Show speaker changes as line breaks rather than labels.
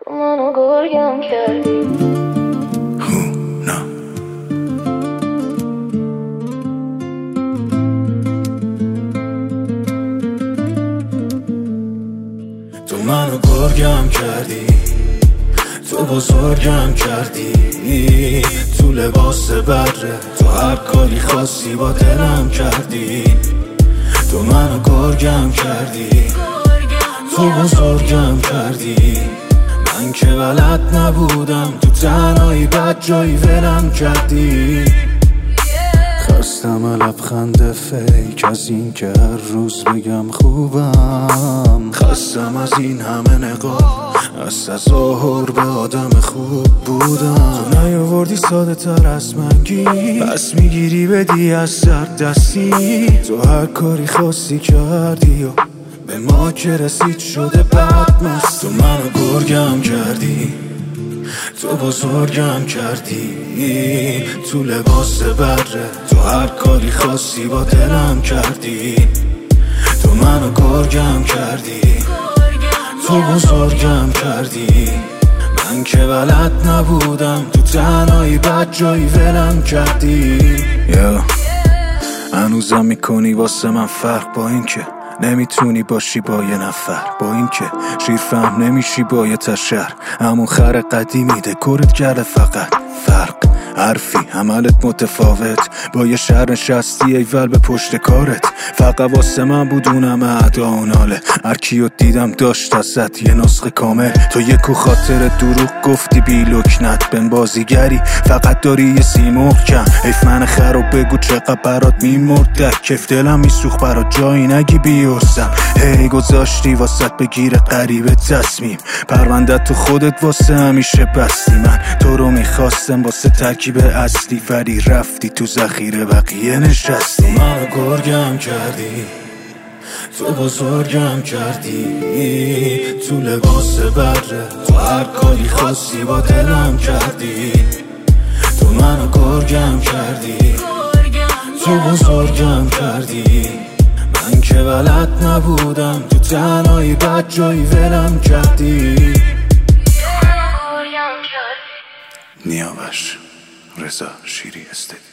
منو گرگم کردی.
تو منو گرگم کردی، تو بزرگم کردی، تو لباس بره، تو هر کاری خاصی با دلم کردی. تو منو گرگم کردی، تو بزرگم کردی، من که بلد نبودم تو تنهایی بد جایی ولم کردی. خستم لبخند فیک از این که هر روز بگم خوبم، خستم از این همه نقاب، از تظاهر به آدم خوب بودم. تو نیاوردی ساده تر از من گیر، پس میگیری بدی از سر دستی. تو هر کاری خاصی کردی و به ما که رسید شده بد مست. تو منو گرگم کردی، تو بزرگم کردی، تو لباس بره، تو هر کاری خاصی با دلم کردی. تو منو گرگم کردی، تو بزرگم کردی، من که بلد نبودم تو تنهایی بد جایی ولم کردی. هنوزم میکنی واسه من فرق، با این که نمیتونی باشی با یه نفر، با این که شیر فهم نمیشی با یه تشر. همون خر قدیمی دکورت کرده فقط فرق حرفی عملت متفاوت، با یه شهر نشستی ایول به پشت کارت. فقط واسه من بود اونم اعدا و ناله، هر کیو دیدم داشت ازت یه نسخه کامل. تو یکو خاطر دروغ گفتی بی لکنت بن بازیگری، فقط داری یه سیمرغ کم. حیف من خراب بگو چقدر برات میمرد، کیف دلم میسوخ برات جایی نگی بیرسم. هی گذاشتی واسط بگیر غریبه تصمیم، پرونده تو خودت واسه همیشه بستی. من تو رو میخواستم واسه ترکیب اصلی، ولی رفتی تو ذخیره بقیه نشستی. تو منو گرگم کردی، تو بزرگم کردی، تو لباس بره، تو هر کاری خاصی با دلم کردی. تو منو گرگم کردی، تو بزرگم کردی، من که بلد نبودم تو تنهایی بد جایی ولم کردی. نیاوش رضا شیری استدی.